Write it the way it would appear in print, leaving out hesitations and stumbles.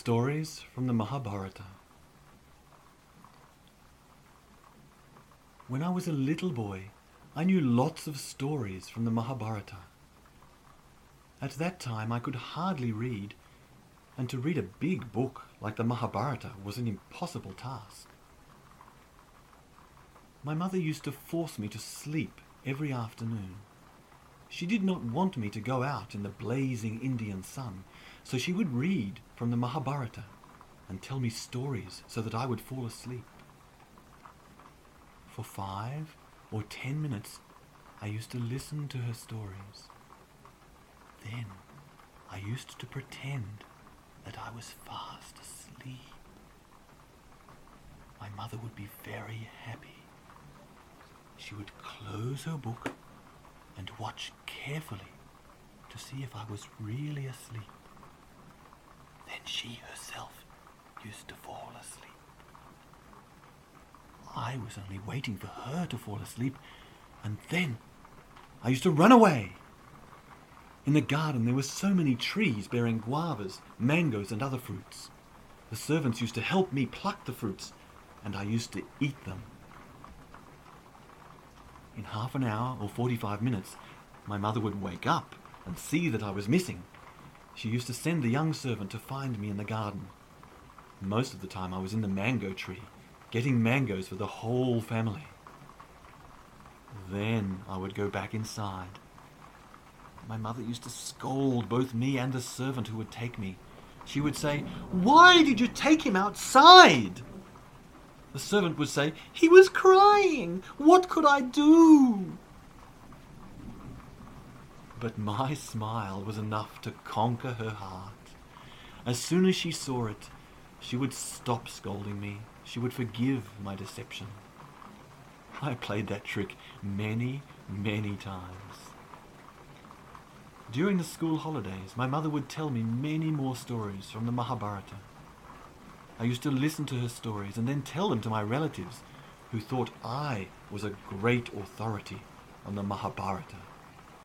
Stories from the Mahabharata. When I was a little boy, I knew lots of stories from the Mahabharata. At that time I could hardly read, and to read a big book like the Mahabharata was an impossible task. My mother used to force me to sleep every afternoon. She did not want me to go out in the blazing Indian sun, so she would read from the Mahabharata and tell me stories so that I would fall asleep. For 5 or 10 minutes, I used to listen to her stories. Then I used to pretend that I was fast asleep. My mother would be very happy. She would close her book and watch carefully to see if I was really asleep. Then she herself used to fall asleep. I was only waiting for her to fall asleep, and then I used to run away. In the garden there were so many trees bearing guavas, mangoes and other fruits. The servants used to help me pluck the fruits, and I used to eat them. In half an hour or 45 minutes, my mother would wake up and see that I was missing. She used to send the young servant to find me in the garden. Most of the time I was in the mango tree, getting mangoes for the whole family. Then I would go back inside. My mother used to scold both me and the servant who would take me. She would say, "Why did you take him outside?" The servant would say, "He was crying. What could I do?" But my smile was enough to conquer her heart. As soon as she saw it, she would stop scolding me. She would forgive my deception. I played that trick many, many times. During the school holidays, my mother would tell me many more stories from the Mahabharata. I used to listen to her stories and then tell them to my relatives, who thought I was a great authority on the Mahabharata.